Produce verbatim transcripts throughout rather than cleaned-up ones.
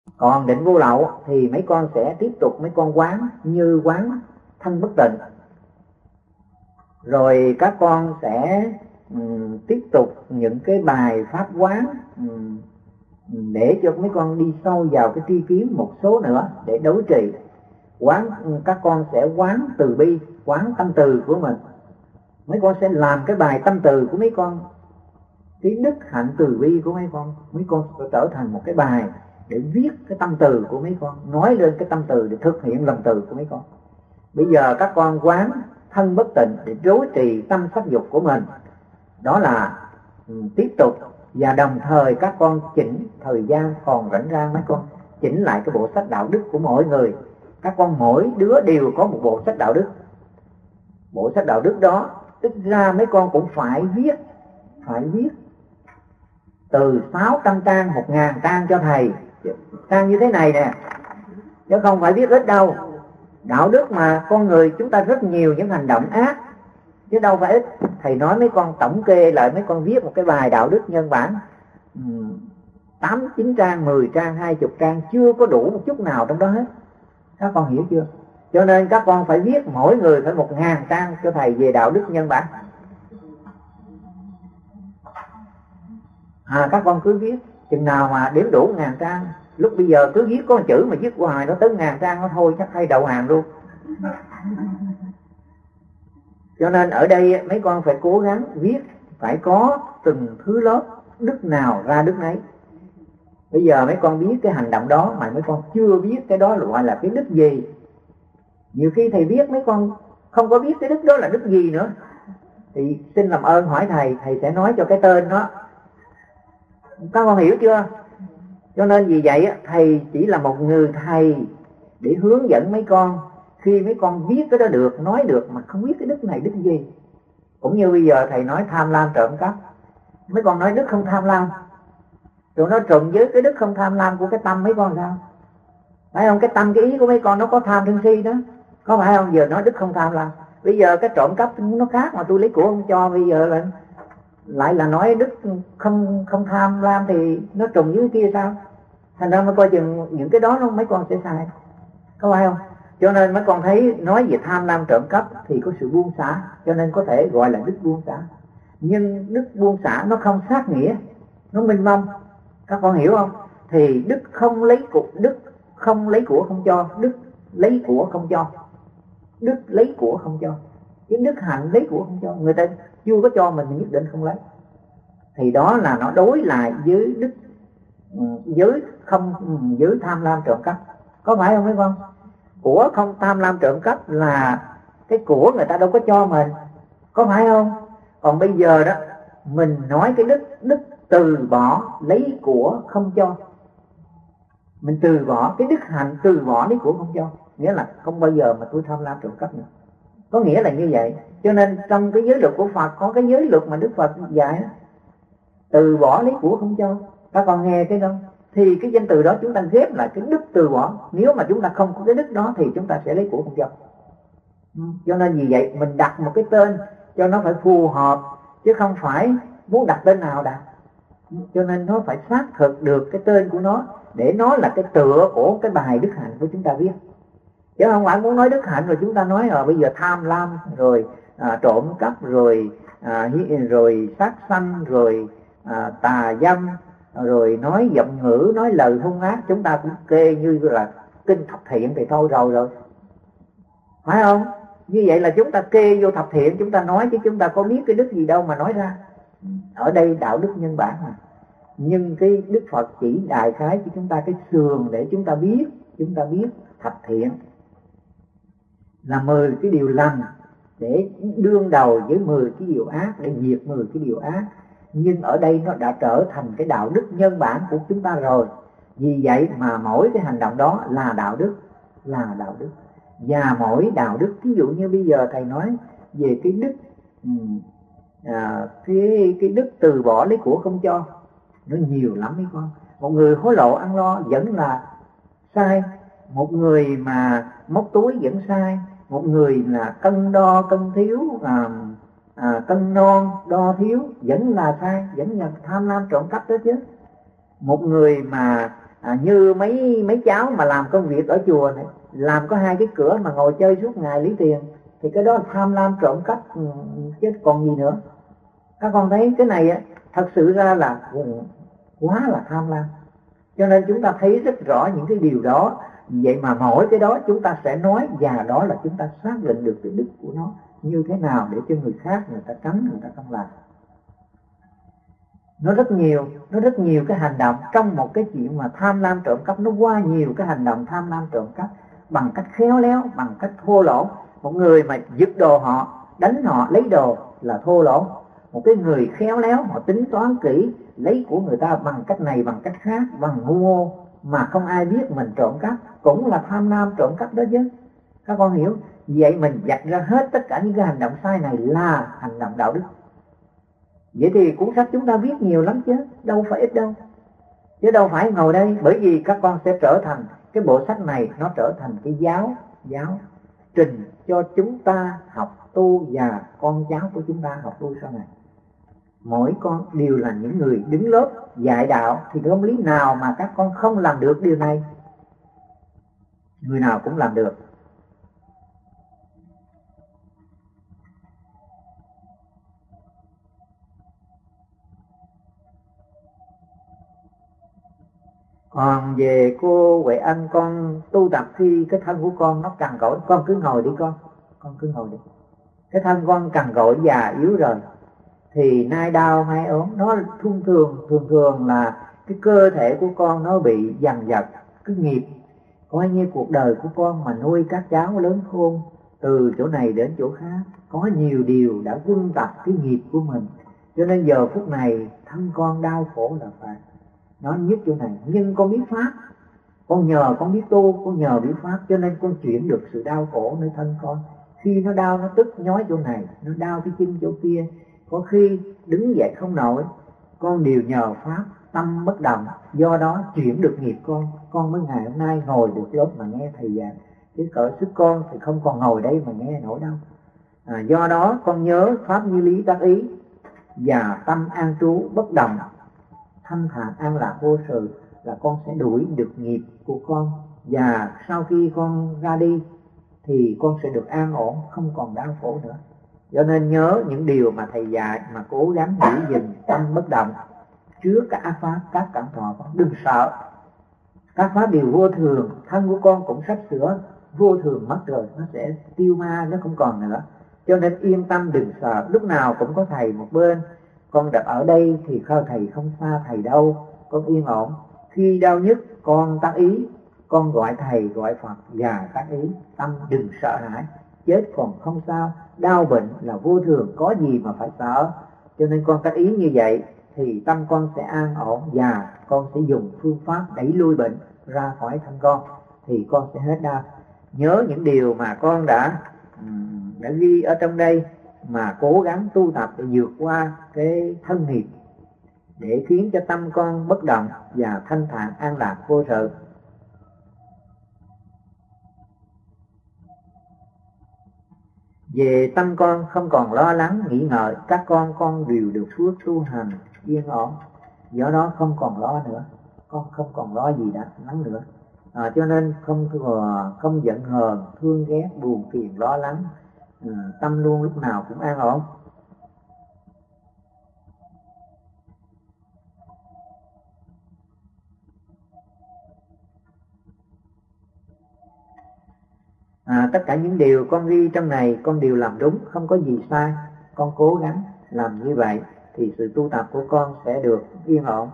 Còn định vô lậu thì mấy con sẽ tiếp tục mấy con quán như quán thân bất tịnh, rồi các con sẽ um, tiếp tục những cái bài pháp quán um, để cho mấy con đi sâu vào cái tri kiến một số nữa để đối trị. Quán các con sẽ quán từ bi, quán tâm từ của mình. Mấy con sẽ làm cái bài tâm từ của mấy con, cái đức hạnh từ bi của mấy con, mấy con sẽ trở thành một cái bài để viết cái tâm từ của mấy con, nói lên cái tâm từ để thực hiện lòng từ của mấy con. Bây giờ các con quán thân bất tịnh để đối trì tâm sắc dục của mình, đó là um, tiếp tục. Và đồng thời các con chỉnh thời gian còn rảnh rang, mấy con chỉnh lại cái bộ sách đạo đức của mỗi người. Các con mỗi đứa đều có một bộ sách đạo đức. Bộ sách đạo đức đó tức ra mấy con cũng phải viết, phải viết từ sáu trăm trang, một ngàn trang cho thầy. Trang như thế này nè, chứ không phải viết ít đâu. Đạo đức mà con người chúng ta rất nhiều những hành động ác, chứ đâu phải ít. Thầy nói mấy con tổng kê lại, mấy con viết một cái bài đạo đức nhân bản tám, chín trang, mười trang, hai mươi trang, chưa có đủ một chút nào trong đó hết. Các con hiểu chưa? Cho nên các con phải viết mỗi người phải một ngàn trang cho thầy về đạo đức nhân bản. À, các con cứ viết, chừng nào mà đếm đủ ngàn trang. Lúc bây giờ cứ viết có một chữ mà viết hoài nó tới ngàn trang nó thôi, chắc hay đầu hàng luôn. Cho nên ở đây mấy con phải cố gắng viết, phải có từng thứ lớp, đức nào ra đức nấy. Bây giờ mấy con biết cái hành động đó mà mấy con chưa biết cái đó gọi là cái đức gì. Nhiều khi thầy viết mấy con không có biết cái đức đó là đức gì nữa, thì xin làm ơn hỏi thầy, thầy sẽ nói cho cái tên đó. Các con hiểu chưa? Cho nên vì vậy thầy chỉ là một người thầy để hướng dẫn mấy con. Khi mấy con viết cái đó được, nói được mà không biết cái đức này đức gì. Cũng như bây giờ thầy nói tham lam trộm cắp, mấy con nói đức không tham lam, rồi nó trùng với cái đức không tham lam của cái tâm mấy con sao? Phải không? Cái tâm, cái ý của mấy con nó có tham sân si đó, có phải không? Giờ nói đức không tham lam, bây giờ cái trộm cắp nó khác mà tôi lấy của không cho, bây giờ là lại là nói đức không không tham lam thì nó trùng với cái kia sao? Thành ra mới coi chừng những cái đó nó mấy con sẽ sai, có phải không? Cho nên mấy con thấy nói về tham lam trộm cắp thì có sự buông xả, cho nên có thể gọi là đức buông xả. Nhưng đức buông xả nó không sát nghĩa, nó mênh mông. Các con hiểu không? Thì đức không lấy của, đức không lấy của không cho, đức lấy của không cho. Đức lấy của không cho. Cái đức hạnh lấy của không cho, người ta chưa có cho mình nhất định không lấy. Thì đó là nó đối lại với đức giới không giới tham lam trộm cắp. Có phải không mấy con? Của không tham lam trộm cắp là cái của người ta đâu có cho mình, có phải không? Còn bây giờ đó mình nói cái đức đức từ bỏ lấy của không cho, mình từ bỏ cái đức hạnh từ bỏ lấy của không cho, nghĩa là không bao giờ mà tôi tham lam trộm cắp nữa, có nghĩa là như vậy. Cho nên trong cái giới luật của Phật có cái giới luật mà Đức Phật dạy đó, từ bỏ lấy của không cho. Các con nghe cái đó thì cái danh từ đó chúng ta ghép lại cái đức từ bỏ. Nếu mà chúng ta không có cái đức đó thì chúng ta sẽ lấy của không cho. Cho nên vì vậy mình đặt một cái tên cho nó phải phù hợp, chứ không phải muốn đặt tên nào đặt. Cho nên nó phải xác thực được cái tên của nó, để nó là cái tựa của cái bài đức hạnh của chúng ta viết. Chứ không phải muốn nói đức hạnh rồi chúng ta nói ở bây giờ tham lam rồi à, trộm cắp rồi à, rồi sát sanh rồi à, tà dâm, rồi nói giọng ngữ, nói lời hung ác, chúng ta cũng kê như là kinh thập thiện thì thôi rồi rồi, phải không? Như vậy là chúng ta kê vô thập thiện, chúng ta nói chứ chúng ta có biết cái đức gì đâu mà nói ra. Ở đây đạo đức nhân bản mà. Nhưng cái Đức Phật chỉ đại khái cho chúng ta cái sườn để chúng ta biết, chúng ta biết thập thiện là mười cái điều lành để đương đầu với mười cái điều ác, để diệt mười cái điều ác. Nhưng ở đây nó đã trở thành cái đạo đức nhân bản của chúng ta rồi. Vì vậy mà mỗi cái hành động đó là đạo đức, là đạo đức. Và mỗi đạo đức, ví dụ như bây giờ thầy nói về cái đức à, cái, cái đức từ bỏ lấy của không cho, nó nhiều lắm mấy con. Một người hối lộ ăn lo vẫn là sai, một người mà móc túi vẫn sai, một người là cân đo cân thiếu à, à, cân non đo thiếu vẫn là sai, vẫn là tham lam trộm cắp đó chứ. Một người mà à, như mấy mấy cháu mà làm công việc ở chùa này, làm có hai cái cửa mà ngồi chơi suốt ngày lấy tiền, thì cái đó là tham lam trộm cắp chứ còn gì nữa. Các con thấy cái này á, thật sự ra là quá là tham lam. Cho nên chúng ta thấy rất rõ những cái điều đó. Vậy mà mỗi cái đó chúng ta sẽ nói, và đó là chúng ta xác định được cái đức của nó như thế nào để cho người khác người ta tránh, người ta không làm. Nó rất nhiều, nó rất nhiều cái hành động trong một cái chuyện mà tham lam trộm cắp. Nó qua nhiều cái hành động tham lam trộm cắp bằng cách khéo léo, bằng cách thô lỗ. Một người mà giật đồ họ, đánh họ, lấy đồ là thô lỗ. Một cái người khéo léo, họ tính toán kỹ, lấy của người ta bằng cách này, bằng cách khác, bằng ngu ngô mà không ai biết mình trộm cắp, cũng là tham lam trộm cắp đó chứ. Các con hiểu? Vậy mình vạch ra hết tất cả những cái hành động sai này là hành động đạo đức. Vậy thì cuốn sách chúng ta viết nhiều lắm chứ, đâu phải ít đâu. Chứ đâu phải ngồi đây, bởi vì các con sẽ trở thành, cái bộ sách này nó trở thành cái giáo, giáo trình cho chúng ta học tu và con cháu của chúng ta học tu sau này. Mỗi con đều là những người đứng lớp dạy đạo, thì không lý nào mà các con không làm được điều này. Người nào cũng làm được. Còn về cô Huệ Anh, con tu tập khi cái thân của con nó cằn cỗi, con cứ ngồi đi con, con cứ ngồi đi. Cái thân con cằn cỗi già yếu rồi, thì nay đau mai ốm, nó thông thường, thường thường là cái cơ thể của con nó bị dằn vặt, cái nghiệp, coi như cuộc đời của con mà nuôi các cháu lớn khôn, từ chỗ này đến chỗ khác, có nhiều điều đã quân tập cái nghiệp của mình. Cho nên giờ phút này thân con đau khổ là phải. Nó nhất chỗ này, nhưng con biết pháp, con nhờ con biết tu, con nhờ biết pháp, cho nên con chuyển được sự đau khổ nơi thân con. Khi nó đau nó tức nhói chỗ này, nó đau cái chân chỗ kia, có khi đứng dậy không nổi, con đều nhờ pháp, tâm bất động, do đó chuyển được nghiệp con. Con mới ngày hôm nay ngồi được lớp mà nghe thầy giảng, chứ cỡ sức con thì không còn ngồi đây mà nghe nổi đâu. À, do đó con nhớ pháp như lý tác ý, và tâm an trú bất động, thanh thản an lạc vô sự, là con sẽ đuổi được nghiệp của con. Và sau khi con ra đi thì con sẽ được an ổn, không còn đau khổ nữa. Cho nên nhớ những điều mà thầy dạy, mà cố gắng giữ gìn tâm bất động trước các ác pháp, các cảm thọ. Đừng sợ, các pháp đều vô thường. Thân của con cũng sắp sửa vô thường mất rồi, nó sẽ tiêu ma, nó không còn nữa. Cho nên yên tâm, đừng sợ, lúc nào cũng có thầy một bên. Con đặt ở đây thì thầy không xa thầy đâu, con yên ổn. Khi đau nhất con tác ý, con gọi thầy, gọi Phật và tác ý, tâm đừng sợ hãi. Chết còn không sao, đau bệnh là vô thường, có gì mà phải sợ. Cho nên con tác ý như vậy thì tâm con sẽ an ổn, và con sẽ dùng phương pháp đẩy lui bệnh ra khỏi thân con, thì con sẽ hết đau. Nhớ những điều mà con đã đã ghi ở trong đây, mà cố gắng tu tập để vượt qua cái thân nghiệp, để khiến cho tâm con bất động và thanh thản an lạc vô sự. Về tâm con không còn lo lắng nghĩ ngợi, các con con đều được phước tu hành yên ổn, do đó không còn lo nữa, con không còn lo gì đã lắng nữa. À, cho nên không thừa, không giận hờn, thương ghét, buồn phiền, lo lắng, à, tâm luôn lúc nào cũng an ổn. À, tất cả những điều con ghi trong này con đều làm đúng, không có gì sai. Con cố gắng làm như vậy thì sự tu tập của con sẽ được yên ổn.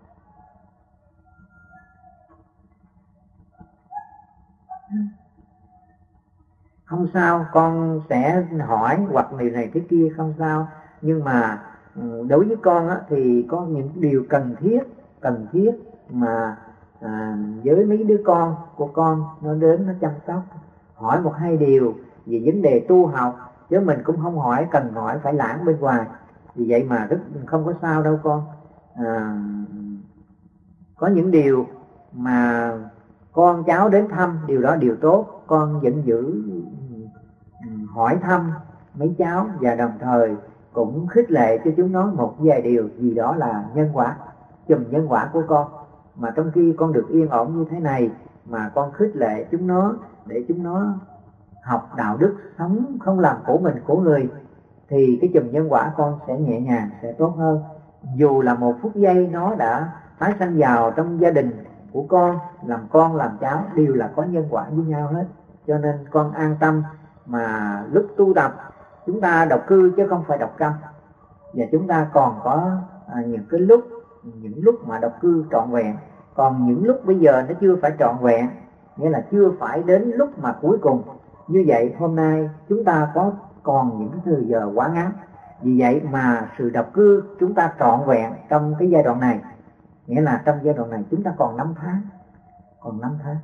Không sao, con sẽ hỏi hoặc điều này thế kia không sao. Nhưng mà đối với con á, thì có những điều cần thiết, cần thiết mà à, với mấy đứa con của con nó đến nó chăm sóc, hỏi một hai điều về vấn đề tu học, chứ mình cũng không hỏi cần hỏi phải lãng bên ngoài. Vì vậy mà rất không có sao đâu con. À, có những điều mà con cháu đến thăm, điều đó điều tốt, con vẫn giữ hỏi thăm mấy cháu, và đồng thời cũng khích lệ cho chúng nó một vài điều gì đó là nhân quả, chùm nhân quả của con. mà trong khi con được yên ổn như thế này mà con khích lệ chúng nó để chúng nó học đạo đức, sống không làm khổ mình khổ người, thì cái chùm nhân quả con sẽ nhẹ nhàng, sẽ tốt hơn. Dù là một phút giây nó đã tái sanh vào trong gia đình của con, làm con làm cháu đều là có nhân quả với nhau hết. Cho nên con an tâm mà lúc tu tập chúng ta độc cư chứ không phải độc câm. Và chúng ta còn có à, những cái lúc những lúc mà độc cư trọn vẹn, còn những lúc bây giờ nó chưa phải trọn vẹn, nghĩa là chưa phải đến lúc mà cuối cùng. Như vậy hôm nay chúng ta có còn những thời giờ quá ngắn, vì vậy mà sự độc cư chúng ta trọn vẹn trong cái giai đoạn này, nghĩa là trong giai đoạn này chúng ta còn năm tháng, còn năm tháng,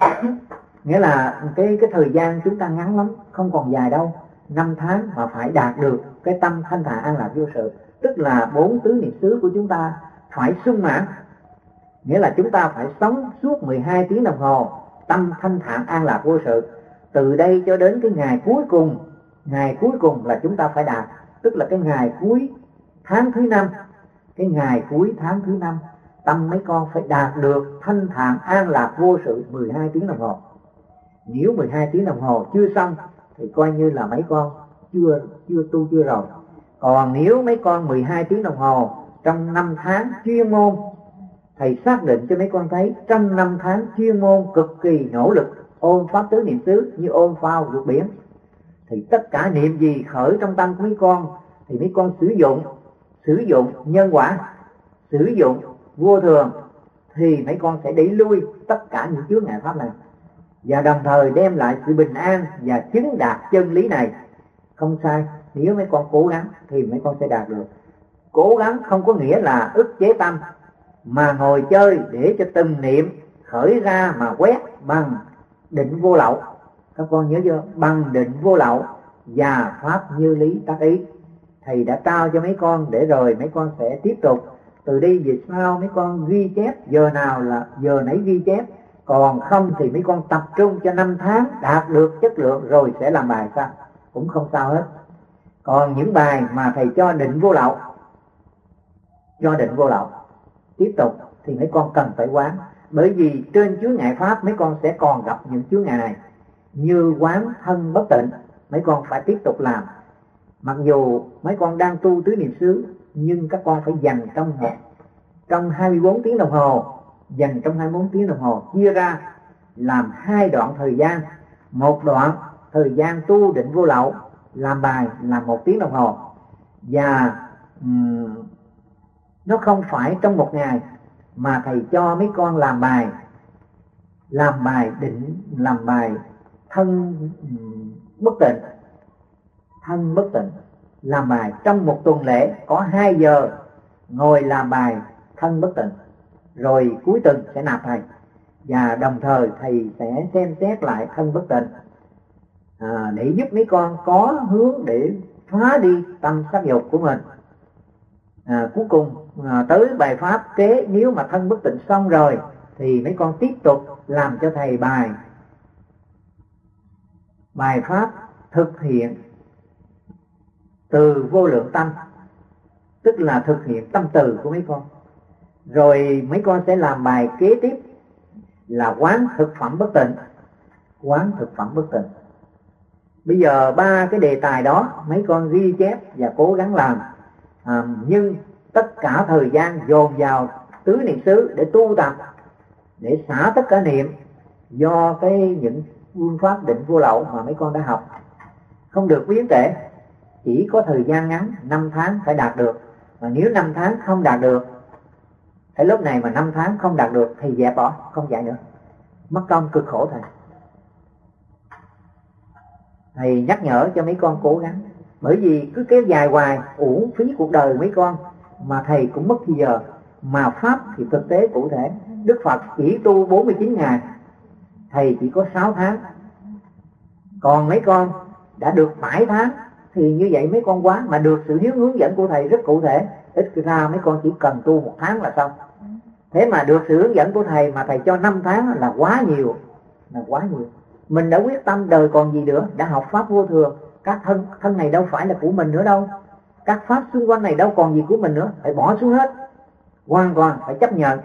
nghĩa là cái cái thời gian chúng ta ngắn lắm, không còn dài đâu. Năm tháng mà phải đạt được cái tâm thanh thản an lạc vô sự, tức là bốn tứ niệm xứ của chúng ta phải sung mãn, nghĩa là chúng ta phải sống suốt mười hai tiếng đồng hồ tâm thanh thản an lạc vô sự. Từ đây cho đến cái ngày cuối cùng, ngày cuối cùng là chúng ta phải đạt, tức là cái ngày cuối tháng thứ năm, cái ngày cuối tháng thứ năm, tâm mấy con phải đạt được thanh thản an lạc vô sự mười hai tiếng đồng hồ. Nếu mười hai tiếng đồng hồ chưa xong thì coi như là mấy con chưa chưa tu chưa rồi. Còn nếu mấy con mười hai tiếng đồng hồ trong năm tháng chuyên môn, thầy xác định cho mấy con thấy trong năm tháng chuyên môn cực kỳ nỗ lực ôm pháp tứ niệm xứ như ôm phao vượt biển, thì tất cả niệm gì khởi trong tâm của mấy con thì mấy con sử dụng sử dụng nhân quả, sử dụng vô thường, thì mấy con sẽ đẩy lui tất cả những chướng ngại pháp này, và đồng thời đem lại sự bình an và chứng đạt chân lý này. Không sai, nếu mấy con cố gắng thì mấy con sẽ đạt được. Cố gắng không có nghĩa là ức chế tâm, mà ngồi chơi để cho từng niệm khởi ra mà quét bằng định vô lậu. Các con nhớ chưa? Bằng định vô lậu và pháp như lý tác ý. Thầy đã trao cho mấy con để rồi mấy con sẽ tiếp tục. Từ đây về sau mấy con ghi chép, giờ nào là giờ nấy ghi chép, còn không thì mấy con tập trung cho năm tháng đạt được chất lượng rồi sẽ làm bài sao cũng không sao hết. Còn những bài mà thầy cho định vô lậu, cho định vô lậu tiếp tục thì mấy con cần phải quán, bởi vì trên chướng ngại pháp mấy con sẽ còn gặp những chướng ngại này, như quán thân bất tịnh mấy con phải tiếp tục làm. Mặc dù mấy con đang tu tứ niệm xứ, nhưng các con phải dành trong một trong hai mươi bốn tiếng đồng hồ, dành trong hai mươi bốn tiếng đồng hồ chia ra làm hai đoạn thời gian. Một đoạn thời gian tu định vô lậu làm bài là một tiếng đồng hồ, và um, nó không phải trong một ngày, mà thầy cho mấy con làm bài làm bài định làm bài thân um, bất tịnh thân bất tịnh làm bài trong một tuần lễ có hai giờ ngồi làm bài thân bất tịnh, rồi cuối tuần sẽ nạp thầy, và đồng thời thầy sẽ xem xét lại thân bất tịnh à, để giúp mấy con có hướng để phá đi tâm sắc dục của mình. À, cuối cùng à, tới bài pháp kế, nếu mà thân bất tịnh xong rồi thì mấy con tiếp tục làm cho thầy bài bài pháp thực hiện từ vô lượng tâm, tức là thực hiện tâm từ của mấy con. Rồi mấy con sẽ làm bài kế tiếp là quán thực phẩm bất tịnh. Quán thực phẩm bất tịnh. Bây giờ ba cái đề tài đó mấy con ghi chép và cố gắng làm, à, nhưng tất cả thời gian dồn vào tứ niệm xứ để tu tập, để xả tất cả niệm, do cái những phương pháp định vô lậu mà mấy con đã học. Không được biến trễ, chỉ có thời gian ngắn, năm tháng phải đạt được. Mà nếu năm tháng không đạt được, cái lúc này mà năm tháng không đạt được thì dẹp bỏ, không dạy nữa, mất công cực khổ thầy. Thầy nhắc nhở cho mấy con cố gắng, bởi vì cứ kéo dài hoài uổng phí cuộc đời mấy con, mà thầy cũng mất thì giờ. Mà pháp thì thực tế cụ thể, Đức Phật chỉ tu bốn mươi chín ngày, thầy chỉ có sáu tháng. Còn mấy con đã được bảy tháng, thì như vậy mấy con quá, mà được sự hướng dẫn của thầy rất cụ thể. Ít ra mấy con chỉ cần tu một tháng là xong. Thế mà được sự hướng dẫn của thầy mà thầy cho năm tháng là quá nhiều, là quá nhiều. Mình đã quyết tâm đời còn gì nữa, đã học pháp vô thường, các thân thân này đâu phải là của mình nữa đâu, các pháp xung quanh này đâu còn gì của mình nữa, phải bỏ xuống hết, hoàn toàn phải chấp nhận.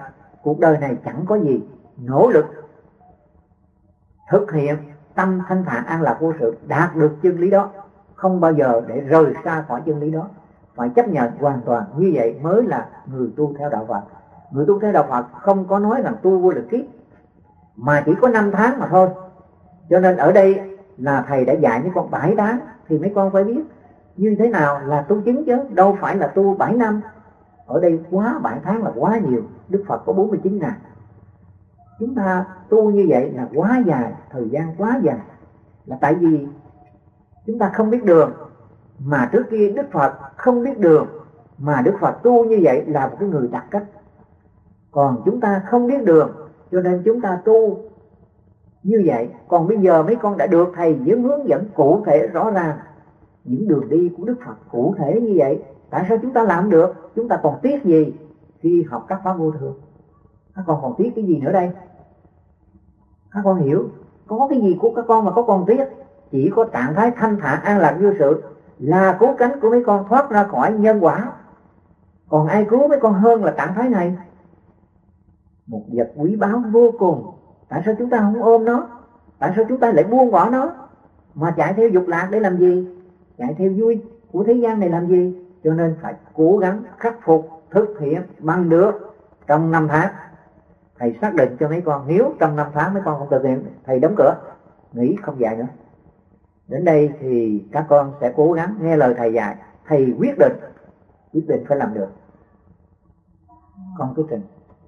cuộc đời này chẳng có gì, nỗ lực thực hiện tâm thanh thản an lạc vô sự, đạt được chân lý đó, không bao giờ để rời xa khỏi chân lý đó, phải chấp nhận hoàn toàn. Như vậy mới là người tu theo đạo Phật. Người tu theo đạo Phật không có nói rằng tu vô lượng kiếp, mà chỉ có năm tháng mà thôi. Cho nên ở đây là thầy đã dạy mấy con bảy tháng, thì mấy con phải biết như thế nào là tu chứng chứ, đâu phải là tu bảy năm. Ở đây quá bảy tháng là quá nhiều, Đức Phật có bốn mươi chín ngày. Chúng ta tu như vậy là quá dài, thời gian quá dài, là tại vì chúng ta không biết đường. Mà trước kia Đức Phật không biết đường, mà Đức Phật tu như vậy là một cái người đặc cách. Còn chúng ta không biết đường, cho nên chúng ta tu như vậy. Còn bây giờ mấy con đã được thầy dưỡng hướng dẫn cụ thể rõ ràng những đường đi của Đức Phật cụ thể như vậy. Tại sao chúng ta làm được? Chúng ta còn tiếc gì khi học các pháp vô thường? Các con còn tiếc cái gì nữa đây? Các con hiểu có cái gì của các con mà có còn tiếc? Chỉ có trạng thái thanh thản an lạc vô sự là cứu cánh của mấy con thoát ra khỏi nhân quả. Còn ai cứu mấy con hơn là trạng thái này? Một vật quý báu vô cùng. Tại sao chúng ta không ôm nó? Tại sao chúng ta lại buông bỏ nó mà chạy theo dục lạc để làm gì? Chạy theo vui của thế gian này làm gì? Cho nên phải cố gắng khắc phục, thực hiện bằng được trong năm tháng. Thầy xác định cho mấy con, nếu trong năm tháng mấy con không thực hiện, thầy đóng cửa, nghỉ không dạy nữa. Đến đây thì các con sẽ cố gắng nghe lời thầy dạy. Thầy quyết định, quyết định phải làm được. Con cứ trình.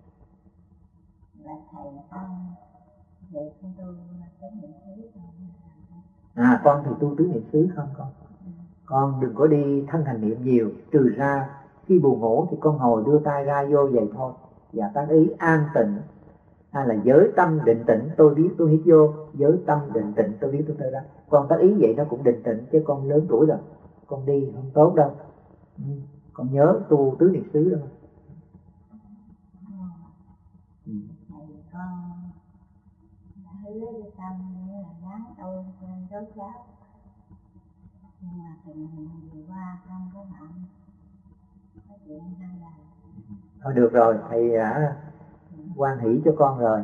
À, con thì tu tứ niệm xứ không con? Con đừng có đi thân hành niệm nhiều, trừ ra khi buồn ngủ thì con ngồi đưa tay ra vô vậy thôi. Và tác ý an tịnh, hay là giới tâm định tĩnh, tôi biết tôi hít vô, giới tâm định tĩnh, tôi biết tôi thở ra. Con tác ý vậy nó cũng định tĩnh, chứ con lớn tuổi rồi, con đi không tốt đâu. Ừ. Con nhớ tu tứ niệm xứ đâu. Ừ. Hứa với tâm nghĩa là gắn tôi trên rốt ráo, nhưng mà tình hình vừa qua không có bạn nói chuyện hay là thôi được rồi, thầy đã hoan hỷ cho con rồi.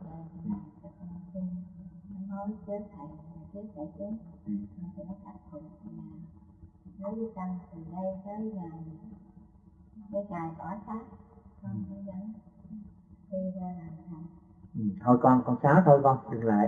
Nói chết thầy, chết thầy chết, con sẽ nó khắc phục. Nói với tâm từ đây tới ngày cái ngày tỏa xác, con sẽ dẫn đi ra làm thầy. Ừ, thôi con, con xáo thôi con, đừng lại.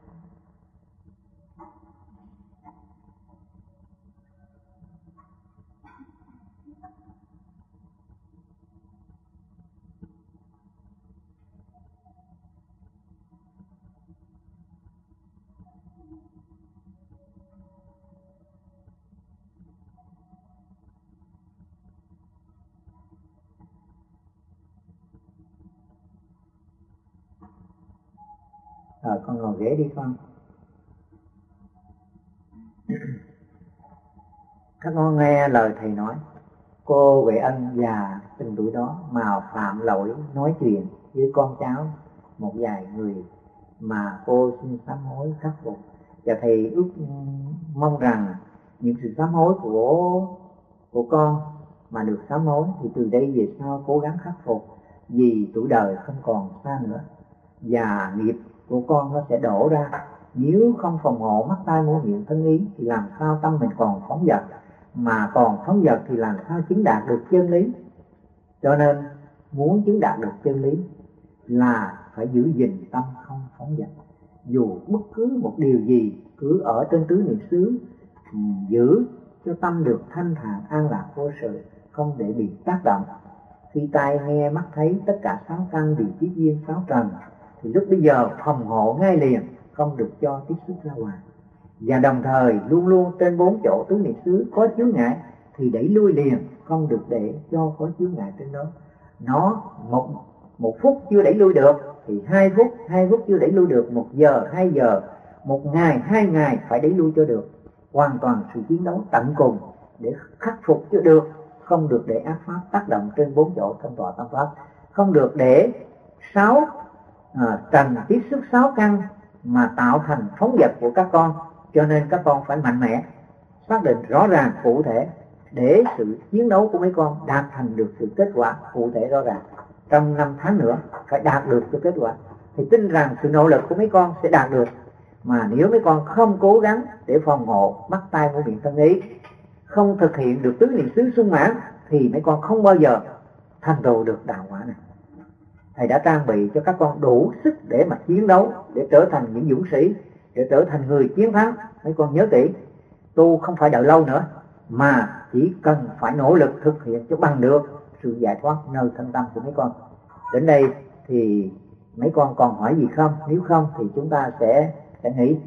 Rồi con ngồi ghế đi con. Các con nghe lời thầy nói, cô Huệ Ân già từng tuổi đó mà phạm lỗi nói chuyện với con cháu một vài người mà cô xin sám hối khắc phục. Và thầy ước mong rằng những sự sám hối của của con mà được sám hối thì từ đây về sau cố gắng khắc phục, vì tuổi đời không còn xa nữa và nghiệp của con nó sẽ đổ ra. Nếu không phòng hộ mắt tai mũi miệng thân ý thì làm sao tâm mình còn phóng dật, mà còn phóng dật thì làm sao chứng đạt được chân lý. Cho nên muốn chứng đạt được chân lý là phải giữ gìn tâm không phóng dật. Dù bất cứ một điều gì cứ ở trên tứ niệm xứ, giữ cho tâm được thanh thản an lạc vô sự, không để bị tác động. Khi tai nghe mắt thấy tất cả sáu căn đều chiết duyên sáu trần, thì lúc bây giờ phòng hộ ngay liền, không được cho tiếp xúc ra ngoài. Và đồng thời luôn luôn trên bốn chỗ tứ niệm xứ có chướng ngại thì đẩy lui liền, không được để cho có chướng ngại trên đó. Nó một một phút chưa đẩy lui được thì hai phút, hai phút chưa đẩy lui được, một giờ, hai giờ, một ngày, hai ngày phải đẩy lui cho được. Hoàn toàn sự chiến đấu tận cùng để khắc phục cho được, không được để ác pháp tác động trên bốn chỗ thân tọa tam pháp, không được để sáu à, trần tiếp xúc sáu căn mà tạo thành phóng dật của các con. Cho nên các con phải mạnh mẽ, xác định rõ ràng cụ thể để sự chiến đấu của mấy con đạt thành được sự kết quả cụ thể rõ ràng. trong năm tháng nữa phải đạt được cái kết quả. Thì tin rằng sự nỗ lực của mấy con sẽ đạt được. Mà nếu mấy con không cố gắng để phòng hộ mắt tai mũi miệng thân ý, không thực hiện được tứ niệm xứ sung mãn, thì mấy con không bao giờ thành tựu được đạo quả này. Thầy đã trang bị cho các con đủ sức để mà chiến đấu, để trở thành những dũng sĩ, để trở thành người chiến thắng. Mấy con nhớ kỹ, tu không phải đợi lâu nữa, mà chỉ cần phải nỗ lực thực hiện cho bằng được sự giải thoát nơi thân tâm của mấy con. Đến đây thì mấy con còn hỏi gì không? Nếu không thì chúng ta sẽ sẽ nghỉ.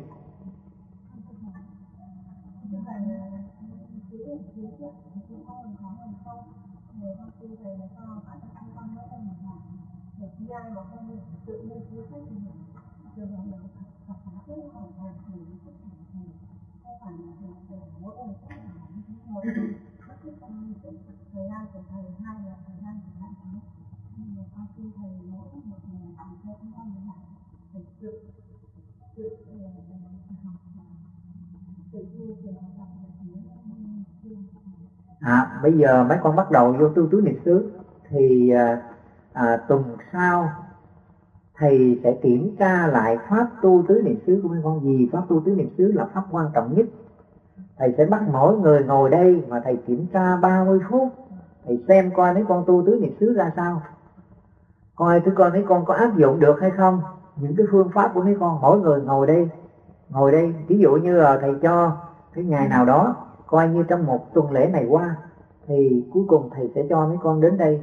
À, bây giờ mấy con bắt đầu vô tu tứ niệm xứ thì à, à, tuần sau thầy sẽ kiểm tra lại pháp tu tứ niệm xứ của mấy con. Vì pháp tu tứ niệm xứ là pháp quan trọng nhất. Thầy sẽ bắt mỗi người ngồi đây mà thầy kiểm tra ba mươi phút. Thầy xem coi mấy con tu tứ niệm xứ ra sao, coi thử coi mấy con có áp dụng được hay không những cái phương pháp của mấy con. Mỗi người ngồi đây, ngồi đây ví dụ như là thầy cho cái ngày nào đó, coi như trong một tuần lễ này qua, thì cuối cùng thầy sẽ cho mấy con đến đây.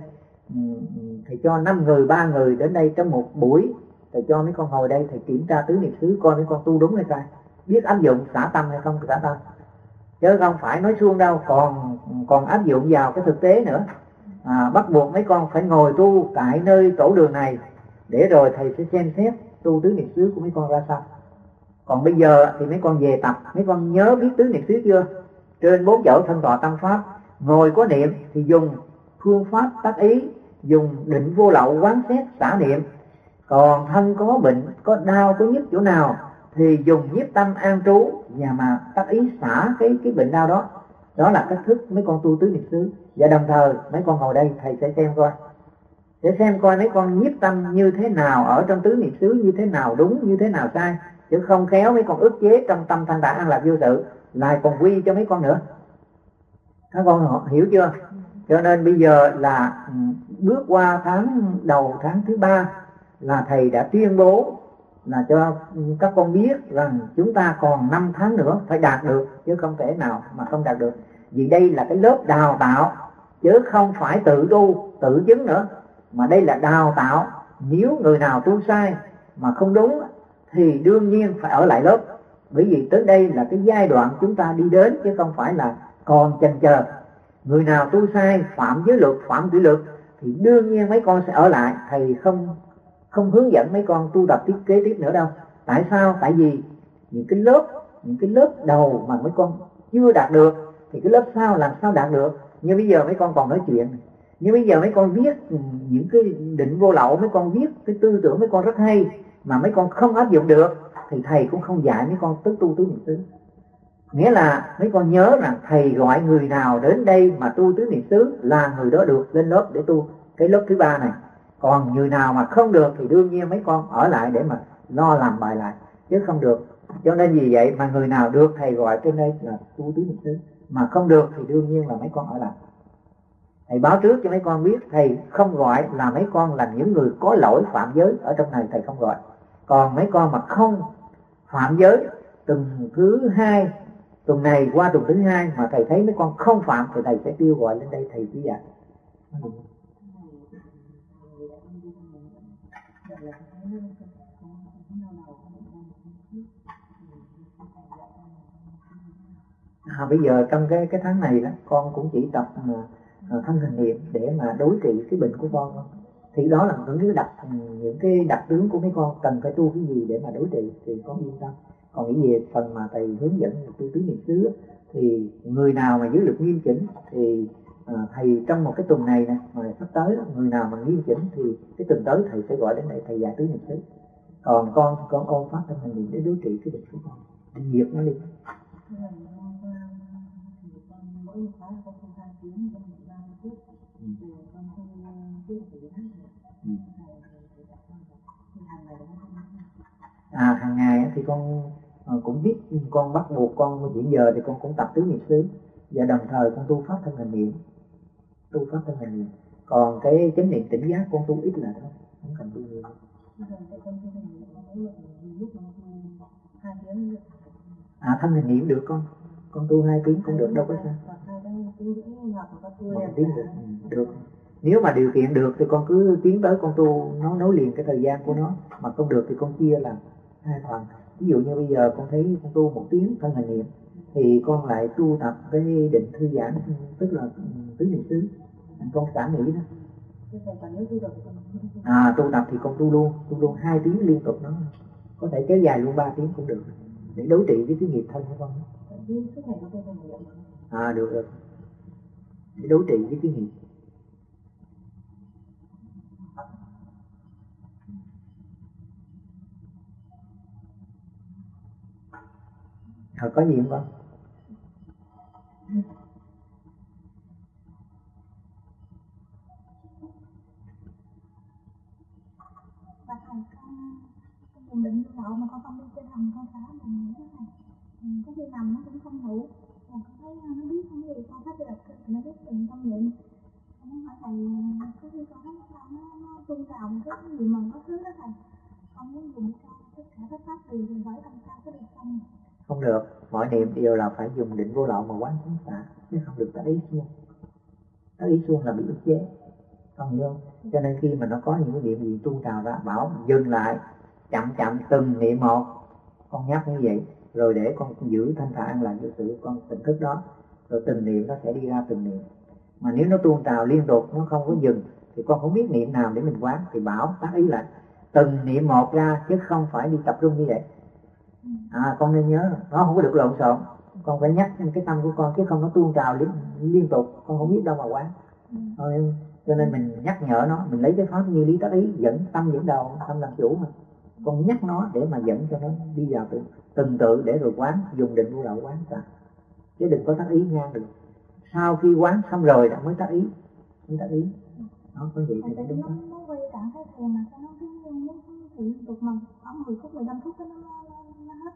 Thầy cho năm người, ba người đến đây trong một buổi. Thầy cho mấy con ngồi đây, thầy kiểm tra tứ niệm xứ coi mấy con tu đúng hay sai, biết áp dụng xả tâm hay không xả tâm, chứ không phải nói suông đâu, còn còn áp dụng vào cái thực tế nữa. À, bắt buộc mấy con phải ngồi tu tại nơi tổ đường này, để rồi thầy sẽ xem xét tu tứ niệm xứ của mấy con ra sao. Còn bây giờ thì mấy con về tập, mấy con nhớ biết tứ niệm xứ chưa? Trên bốn chỗ thân thọ tâm pháp, ngồi có niệm thì dùng phương pháp tác ý, dùng định vô lậu quán xét xả niệm. Còn thân có bệnh, có đau, có nhức chỗ nào thì dùng nhiếp tâm an trú và mà tác ý xả cái cái bệnh đau đó. Đó là cách thức mấy con tu tứ niệm xứ. Và đồng thời mấy con ngồi đây thầy sẽ xem coi, để xem coi mấy con nhiếp tâm như thế nào ở trong tứ niệm xứ, như thế nào đúng, như thế nào sai, chứ không khéo mấy con ức chế trong tâm thanh tạng an lạc vô sự lại còn quy cho mấy con nữa. Các con hiểu chưa? Cho nên bây giờ là bước qua tháng đầu tháng thứ ba là thầy đã tuyên bố là cho các con biết rằng chúng ta còn năm tháng nữa phải đạt được, chứ không thể nào mà không đạt được. Vì đây là cái lớp đào tạo, chứ không phải tự tu, tự chứng nữa, mà đây là đào tạo. Nếu người nào tu sai mà không đúng thì đương nhiên phải ở lại lớp. Bởi vì tới đây là cái giai đoạn chúng ta đi đến, chứ không phải là còn chần chờ. Người nào tu sai, phạm giới luật, phạm kỷ luật thì đương nhiên mấy con sẽ ở lại. Thầy không không hướng dẫn mấy con tu tập tiếp kế tiếp nữa đâu. Tại sao? Tại vì những cái lớp những cái lớp đầu mà mấy con chưa đạt được thì cái lớp sau làm sao đạt được. Như bây giờ mấy con còn nói chuyện, như bây giờ mấy con viết những cái định vô lậu, mấy con viết cái tư tưởng mấy con rất hay mà mấy con không áp dụng được thì thầy cũng không dạy mấy con tức tu tứ niệm xứ. Nghĩa là mấy con nhớ rằng thầy gọi người nào đến đây mà tu tứ niệm xứ là người đó được lên lớp để tu cái lớp thứ ba này. Còn người nào mà không được thì đương nhiên mấy con ở lại để mà lo làm bài lại, chứ không được. Cho nên vì vậy mà người nào được thầy gọi trên đây là tu tứ niệm xứ, mà không được thì đương nhiên là mấy con ở lại. Thầy báo trước cho mấy con biết, thầy không gọi là mấy con là những người có lỗi phạm giới ở trong này, thầy không gọi. Còn mấy con mà không phạm giới, tuần thứ hai, tuần này qua tuần thứ hai mà thầy thấy mấy con không phạm thì thầy sẽ kêu gọi lên đây thầy chỉ dạy. À, bây giờ trong cái cái tháng này đó, con cũng chỉ tập mà uh, thân hình niệm để mà đối trị cái bệnh của con. Thì đó là những cái đặc những cái đặc tướng của mấy con cần phải tu cái gì để mà đối trị thì con yên tâm. Còn nghĩ về phần mà thầy hướng dẫn tu tứ niệm xứ thì người nào mà giữ được nghiêm chỉnh thì uh, thầy trong một cái tuần này nè mà sắp tới đó, người nào mà nghiêm chỉnh thì cái tuần tới thầy sẽ gọi đến đây thầy dạy tứ niệm xứ. Còn con con ôn pháp thân hình niệm để đối trị cái bệnh của con, đi diệt nó đi. À, hàng ngày thì con cũng biết, con bắt buộc con hiện giờ thì con cũng tập tứ niệm xứ và đồng thời con tu pháp thân hành niệm, tu pháp thân hành niệm. Còn cái chánh niệm tỉnh giác con tu ít là thôi, không cần tu nhiều. À, thân hành niệm được con, con tu hai tiếng cũng được, đâu có sao. Một tiếng được, được. Nếu mà điều kiện được thì con cứ tiến tới con tu, nó nối liền cái thời gian của nó. Mà không được thì con chia làm hai phần. Ví dụ như bây giờ con thấy con tu một tiếng thân hành niệm thì con lại tu tập cái định thư giãn, tức là tứ niệm xứ, con xả nghĩ đó. À, tu tập thì con tu luôn, tu luôn hai tiếng liên tục, nó có thể kéo dài luôn ba tiếng cũng được, để đấu trị với cái nghiệp thân của con. À, được được, để đấu trị với cái nghiệp. Rồi có gì không con? Và thầy con con định như vậy mà con không đi trên hành con xả mình thế này, có khi nằm nó cũng không ngủ, mà con thấy nó biết không gì, con thấy được nó biết từng tâm niệm. Con hỏi thầy, có khi con thấy sao nó nó tuôn trào một cái gì mà có thứ đó thầy, con muốn dùng cho tất cả các pháp từ từ bởi tâm cao có được không? Không được, mọi niệm đều là phải dùng định vô lậu mà quán phóng xạ, chứ không được tác ý xuông. Tác ý xuông là bị ức chế, không hiểu không? Cho nên khi mà nó có những cái niệm gì tuôn trào ra, bảo dừng lại, chậm chậm từng niệm một, con nhắc như vậy, rồi để con giữ thanh thản là như sự con tỉnh thức đó, rồi từng niệm nó sẽ đi ra từng niệm. Mà nếu nó tuôn trào liên tục, nó không có dừng, thì con không biết niệm nào để mình quán, thì bảo tác ý lại, từng niệm một ra, chứ không phải đi tập trung như vậy. À, con nên nhớ, nó không có được lộn xộn, con phải nhắc cái tâm của con, chứ không nó tuôn trào liên, liên tục, con không biết đâu mà quán. Thôi, cho nên mình nhắc nhở nó, mình lấy cái pháp như lý tác ý, dẫn tâm dẫn đầu, tâm làm chủ mà. Con nhắc nó để mà dẫn cho nó đi vào từng, từng tự để rồi quán, dùng định vô lậu quán cả. Chứ đừng có tác ý ngang được. Sau khi quán xong rồi đã mới tác ý, mới tác ý. Nó có vậy thì nó đúng đó. Nó quay trạng thái thiền mà sao nó cứ nó cứ liên tục mà khoảng mười phút, mười lăm phút nó nó hết.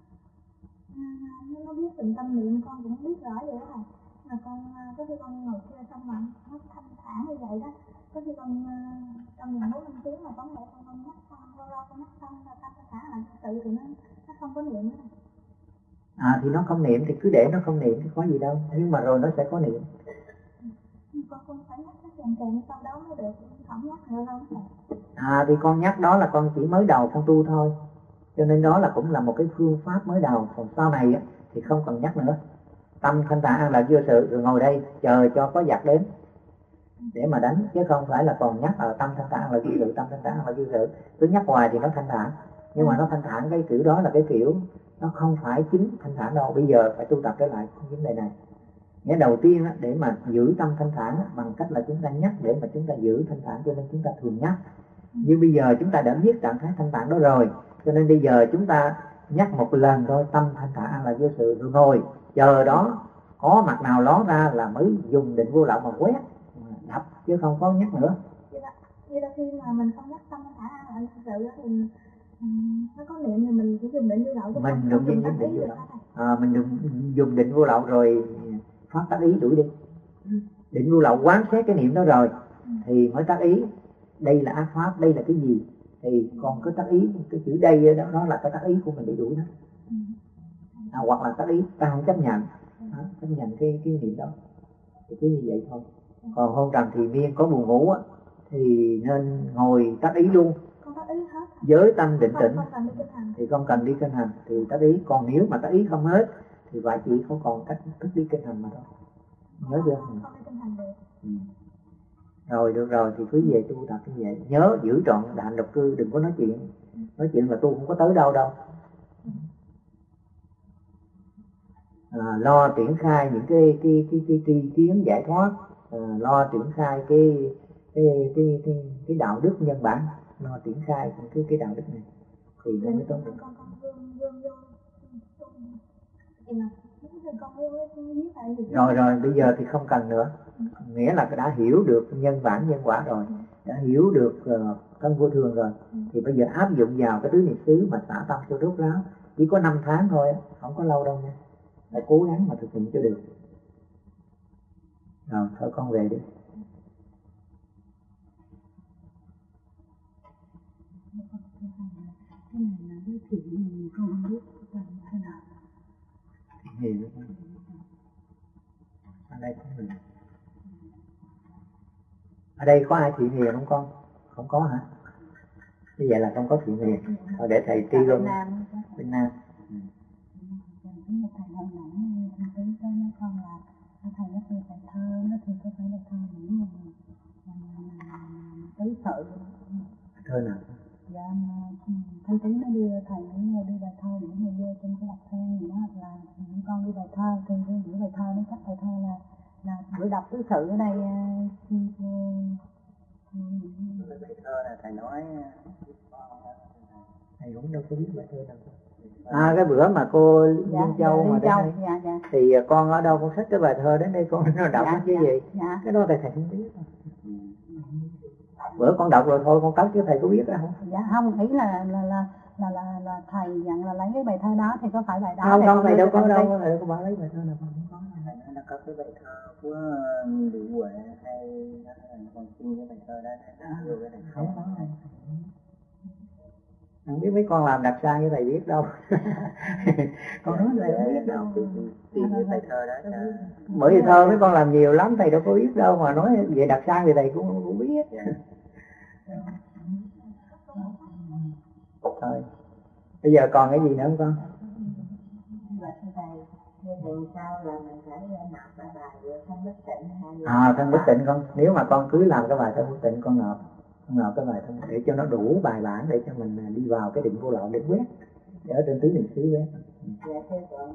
Nó biết từng tâm niệm con cũng biết rõ vậy đó. Mà con có khi con ngồi kia xong mà nó thanh thản như vậy đó, có khi con trong vòng bốn năm tiếng mà có thể con con nhắc xong, lâu lâu con nhắc xong là ta thả lại tự thì nó nó không có niệm nữa. À thì nó không niệm thì cứ để nó không niệm thì có gì đâu, nhưng mà rồi nó sẽ có niệm. Con con phải nhắc nó kèm kèm sau đó mới được, không nhắc nữa đâu. À thì con nhắc đó là con chỉ mới đầu con tu thôi, cho nên đó là cũng là một cái phương pháp mới đầu, còn sau này á, thì không cần nhắc nữa. Tâm thanh thản an lạc vô sự, rồi ngồi đây chờ cho có giặc đến để mà đánh, chứ không phải là còn nhắc ở tâm thanh thản an lạc vô sự, tâm thanh thản an lạc vô sự, cứ nhắc hoài thì nó thanh thản, nhưng mà nó thanh thản cái kiểu đó là cái kiểu nó không phải chính thanh thản đâu. Bây giờ phải tu tập trở lại vấn đề này. Nghĩa đầu tiên á, để mà giữ tâm thanh thản á, bằng cách là chúng ta nhắc để mà chúng ta giữ thanh thản, cho nên chúng ta thường nhắc. Nhưng bây giờ chúng ta đã biết trạng thái thanh thản đó rồi, cho nên bây giờ chúng ta nhắc một lần thôi, tâm thanh thản an lạc vô sự, rồi ngồi chờ đó có mặt nào ló ra là mới dùng định vô lậu mà quét đập, chứ không có nhắc nữa. Như là khi mà mình không nhắc tâm thanh thản an lạc vô sự đó thì nó có niệm thì mình chỉ dùng định vô lậu, mình dùng định định vô lậu. À, mình dùng dùng định vô lậu rồi phát tác ý đuổi đi. Định vô lậu quán xét cái niệm đó rồi thì mới tác ý, đây là ác pháp, đây là cái gì, thì còn cái tác ý, cái chữ đây đó, đó là cái tác ý của mình để đuổi nó. À, hoặc là tác ý ta không chấp nhận, à, chấp nhận cái cái niệm đó, thì cứ như vậy thôi. Còn hôm trầm thì miên có buồn ngủ á thì nên ngồi tác ý luôn, với tâm định tĩnh, thì không cần đi kinh hành thì tác ý. Còn nếu mà tác ý không hết thì phải chỉ có còn cách thức đi kinh hành mà thôi, nhớ chưa? Ừ. Rồi được rồi thì cứ về tu tập như vậy, nhớ giữ trọn đạm độc cư, đừng có nói chuyện nói chuyện là tu không có tới đâu đâu. À, lo triển khai những cái cái cái cái tri kiến giải thoát, à, lo triển khai cái cái cái cái cái đạo đức nhân bản, lo triển khai những cái cái đạo đức này thì nó mới tốt được. Rồi rồi bây giờ thì không cần nữa, nghĩa là đã hiểu được nhân bản nhân quả rồi, đã hiểu được uh, thân vô thường rồi, thì bây giờ áp dụng vào cái tứ niệm xứ mà xả tâm cho rốt ráo, chỉ có năm tháng thôi, không có lâu đâu nha, phải cố gắng mà thực hiện cho được. Rồi thôi con về đi. Cái này là cái thiện hiền, con không biết làm thế nào. Thiện hiền ở đây có người. Ở đây có ai thiện hiền không con? Không có hả? Như vậy là không có thiện hiền. Rồi để thầy tri luôn. Bên Nam. Ừ. Thầy hôm nãy thầy tính cho mấy con là thầy nó kêu bài thơ, nó thì có phải là thơ những tứ sự. Thơ nào? Dạ, Thanh Tí nó đưa thầy nó đưa bài thơ những người vô trong cái đọc thang gì đó, là những con đưa bài thơ, thì những bài thơ nó chắc bài thơ là là buổi đọc tứ sự ở đây. Bài thơ là thầy nói thầy cũng đâu có biết bài thơ đâu. À cái bữa mà cô Liên dạ, Châu dạ, mà Châu, đến đây, dạ, dạ. thì con ở đâu con xách cái bài thơ đến đây con nó đọc Dạ, cái dạ, gì? Dạ. Cái đó thầy thầy không biết. Bữa con đọc rồi thôi con cất chứ thầy có biết đó không? Dạ không, ý là là là là là, là thầy dặn là lấy cái bài thơ đó thì có phải bài đó Không không, thầy đâu có đâu, đi. thầy đâu có bảo lấy bài thơ nào, không có. nó có cái bài thơ của Lý Huệ hay còn xin cái bài thơ đó vô cái này Không có. Không biết mấy con làm đặc sang như thầy biết đâu. Con nói thầy không biết đâu. tìm cái bài thơ đó. Bởi vì thơ mấy con làm nhiều lắm, thầy đâu có biết đâu, mà nói về đặc sang thì thầy cũng cũng biết. Thôi bây giờ còn cái gì nữa không con? Thì sao là mình phải nộp bài bài thân bất tịnh hay là... À thân bất tịnh con, nếu mà con cứ làm cái bài thân bất tịnh con nộp, con nộp cái bài thân để cho nó đủ bài bản để cho mình đi vào cái định vô lậu để quét, để ở trên tứ niệm xứ quét. Dạ thưa còn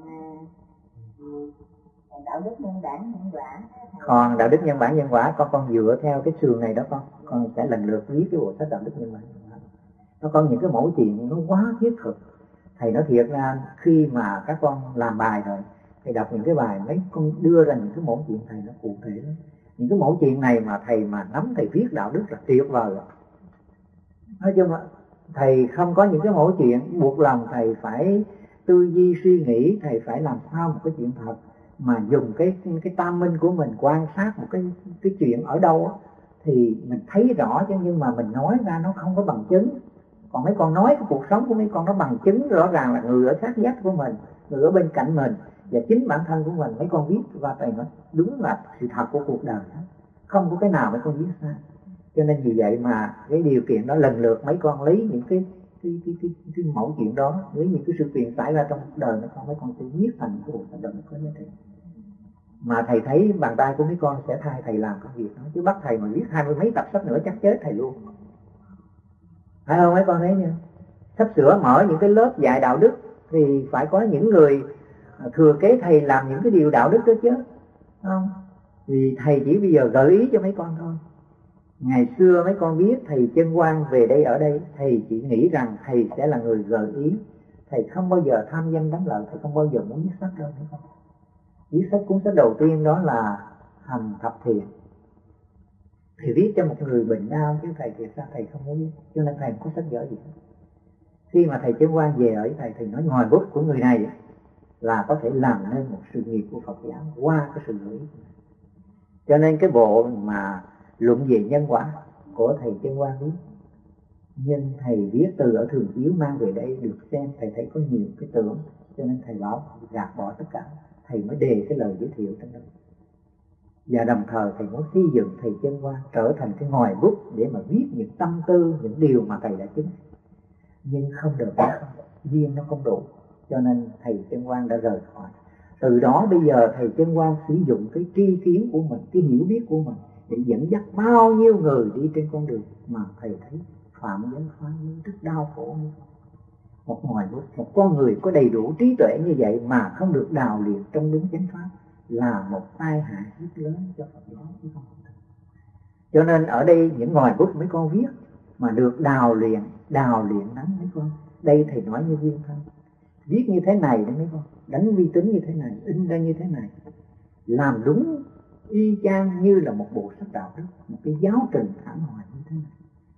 đạo đức nhân bản nhân quả. Còn đạo đức nhân bản nhân quả con con dựa theo cái sườn này đó con, con sẽ lần lượt viết cái bộ sách đạo đức nhân bản nhân quả. Nó có những cái mẫu chuyện nó quá thiết thực. Thầy nói thiệt ra khi mà các con làm bài rồi, thầy đọc những cái bài mấy con đưa ra những cái mẫu chuyện thầy nó cụ thể lắm. Những cái mẫu chuyện này mà thầy mà nắm thầy viết đạo đức là tuyệt vời rồi. Nói chung là thầy không có những cái mẫu chuyện buộc lòng thầy phải tư duy suy nghĩ, thầy phải làm sao một cái chuyện thật mà dùng cái cái tam minh của mình quan sát một cái cái chuyện ở đâu á, thì mình thấy rõ chứ, nhưng mà mình nói ra nó không có bằng chứng. Còn mấy con nói cái cuộc sống của mấy con nó bằng chứng rõ ràng là người ở sát vách của mình, người ở bên cạnh mình và chính bản thân của mình. Mấy con viết và thầy nói đúng là sự thật của cuộc đời đó, không có cái nào mấy con viết sai. Cho nên vì vậy mà cái điều kiện đó lần lượt mấy con lấy những cái cái cái cái, cái, cái mẫu chuyện đó, lấy những cái sự kiện xảy ra trong cuộc đời mấy con, mấy con sẽ viết thành cái bộ sách đó có giá trị. Mà thầy thấy bàn tay của mấy con sẽ thay thầy làm công việc đó, chứ bắt thầy mà viết hai mươi mấy tập sách nữa chắc chết thầy luôn. Phải không mấy con thấy nha? Sắp sửa mở những cái lớp dạy đạo đức thì phải có những người thừa kế thầy làm những cái điều đạo đức đó chứ, không? Vì thầy chỉ bây giờ gợi ý cho mấy con thôi. Ngày xưa mấy con biết thầy Chân Quang về đây ở đây, thầy chỉ nghĩ rằng thầy sẽ là người gợi ý, thầy không bao giờ tham danh đắm lợi, thầy không bao giờ muốn viết sách đâu mấy con. Viết sách cuốn sách đầu tiên đó là Hành Thập Thiện. Thầy viết cho một người bệnh đau chứ thầy thì sao thầy không muốn viết, cho nên thầy không có sách vở gì hết. Khi mà thầy Chân Quang về ở với thầy, thầy nói ngòi bút của người này là có thể làm nên một sự nghiệp của Phật giáo qua cái sự gợi ý. Cho nên cái bộ mà luận về nhân quả của thầy Chân Quang viết, nhưng thầy viết từ ở Thường Chiếu mang về đây được xem, thầy thấy có nhiều cái tưởng, cho nên thầy bảo gạt bỏ tất cả, thầy mới đề cái lời giới thiệu trong đó. Và đồng thời thầy muốn xây dựng thầy Chân Quang trở thành cái ngòi bút để mà viết những tâm tư, những điều mà thầy đã chứng. Nhưng không được, duyên nó không đủ, cho nên thầy Chân Quang đã rời khỏi. Từ đó bây giờ thầy Chân Quang sử dụng cái tri kiến của mình, cái hiểu biết của mình để dẫn dắt bao nhiêu người đi trên con đường mà thầy thấy phạm giới phá giới rất đau khổ. Một ngòi bút, một con người có đầy đủ trí tuệ như vậy mà không được đào luyện trong đúng chánh pháp là một tai hại rất lớn cho Phật giáo chứ không. Cho nên ở đây những ngòi bút mấy con viết mà được đào luyện, đào luyện đánh mấy con. Đây thầy nói như Viên Thanh, viết như thế này đấy mấy con, đánh vi tính như thế này, in ra như thế này, làm đúng y chang như là một bộ sách đạo đức, một cái giáo trình thẳng hoài như thế này.